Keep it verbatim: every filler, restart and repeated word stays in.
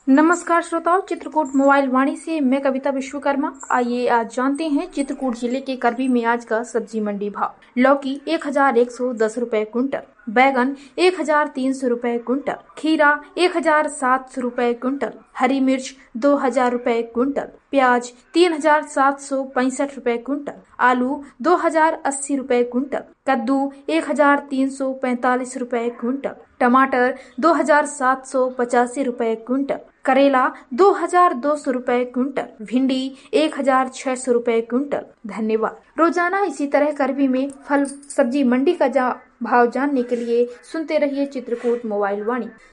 नमस्कार श्रोताओं, चित्रकूट मोबाइल वाणी से मैं कविता विश्वकर्मा। आइए आज जानते हैं चित्रकूट जिले के करबी में आज का सब्जी मंडी भाव। लौकी एक हजार एक सौ दस रुपए कुंटल, बैगन एक हजार तीन सौ रुपए कुंटल, खीरा एक हजार सात सौ रुपए कुंटल, हरी मिर्च दो हजार रुपए कुंटल, प्याज तीन हजार सात सौ पैंसठ रुपए कुंटल, आलू दो हजार अस्सी रुपए कुंटल, कद्दू एक हजार तीन सौ पैंतालीस रुपए कुंटल, टमाटर दो हजार सात सौ पचासी रुपए कुंटल, करेला दो हजार दो सौ रुपए कुंटल, भिंडी एक हजार छह सौ रुपए कुंटल। धन्यवाद। रोजाना इसी तरह करबी में फल सब्जी मंडी का जा भाव जानने के लिए सुनते रहिए चित्रकूट मोबाइल वाणी।